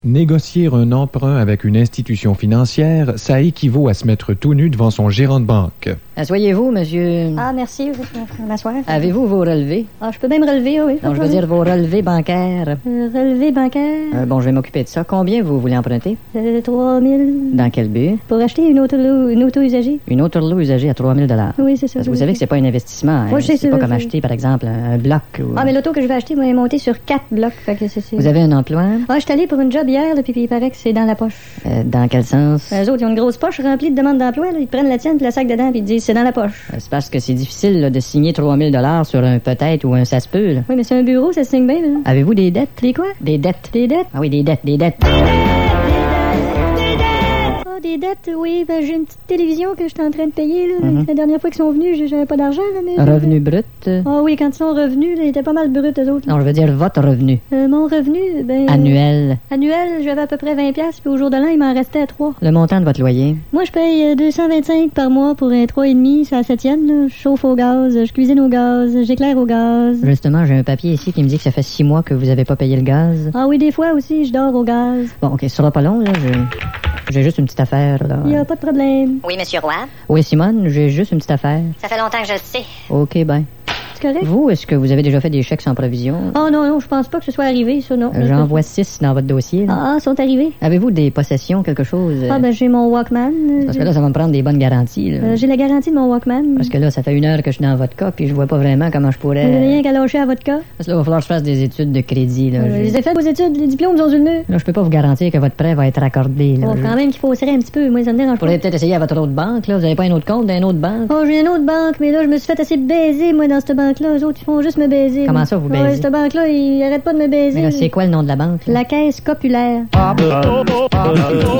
Négocier un emprunt avec une institution financière, ça équivaut à se mettre tout nu devant son gérant de banque. Asseyez-vous, monsieur. Ah, merci, je vais m'asseoir. Avez-vous vos relevés? Ah, je peux bien me relever, oui. Non, je veux dire vos relevés bancaires. Relevés bancaires? Bon, je vais m'occuper de ça. Combien vous voulez emprunter? 3 000. Dans quel but? Pour acheter une auto usagée. Une auto usagée à 3 000 $. Oui, c'est ça. Parce que vous savez que c'est pas un investissement. Hein? Oui, C'est pas comme acheter, par exemple, un bloc. Ou... Ah, mais l'auto que je vais acheter, moi, est montée sur 4 blocs. Fait que c'est... Vous avez un emploi? Ah, je suis allée pour une job hier, là, puis il paraît que c'est dans la poche. Dans quel sens? Eux autres, ils ont une grosse poche remplie de demandes d'emploi. Là. Ils prennent la tienne, puis le sac dedans, puis ils disent c'est dans la poche. C'est parce que c'est difficile là, de signer 3 000 $ sur un peut-être ou un ça se peut. Là. Oui, mais c'est un bureau, ça se signe bien. Là. Avez-vous des dettes? Des quoi? Des dettes. Des dettes? Ah oui, des dettes. Des dettes, oui. Ben, j'ai une petite télévision que je suis en train de payer. Là. La dernière fois qu'ils sont venus, j'avais pas d'argent. Là, mais revenu brut? Ah oui, quand ils sont revenus, là, ils étaient pas mal bruts, eux autres. Là. Non, je veux dire votre revenu. Mon revenu, ben... Annuel. Annuel, j'avais à peu près 20$, puis au jour de l'an, il m'en restait 3. Le montant de votre loyer? Moi, je paye 225 par mois pour un 3,5, c'est à 7e. Là. Je chauffe au gaz, je cuisine au gaz, j'éclaire au gaz. Justement, j'ai un papier ici qui me dit que ça fait 6 mois que vous avez pas payé le gaz. Ah oui, des fois aussi, je dors au gaz. Bon, OK, ce sera pas long, là. J'ai juste une petite affaire, là. Il y a pas de problème. Oui, Monsieur Roy? Oui, Simone, j'ai juste une petite affaire. Ça fait longtemps que je le sais. OK, ben. C'est correct? Vous, est-ce que vous avez déjà fait des chèques sans provision? Oh non, je pense pas que ce soit arrivé, ça, non. J'en vois 6 dans votre dossier, là. Ah, sont arrivés? Avez-vous des possessions, quelque chose? Ah, ben, j'ai mon Walkman. Parce que là, ça va me prendre des bonnes garanties, là. J'ai la garantie de mon Walkman. Parce que là, ça fait 1 heure que je suis dans votre cas, puis je vois pas vraiment comment je pourrais... Vous n'avez rien qu'à lâcher à votre cas? Parce que là, il va falloir que je fasse des études de crédit, là. Les effets de vos études, les diplômes sont sur le mur. Là, je peux pas vous garantir que votre prêt va être accordé, là. Oh, quand même qu'il faut serrer un petit peu, moi, ça me dérange pas. Vous pourriez peut-être essayer à votre autre banque, là. Vous avez pas un autre compte d'une autre banque? Oh, j'ai une autre banque, mais là, je me suis fait assez baiser, moi, dans cette banque-là. Eux autres, ils font juste me baiser. Comment ça, vous baisez? Ouais, cette banque-là, ils arrêtent pas de me baiser. Mais là, c'est quoi le nom de la banque, là? La Caisse Populaire.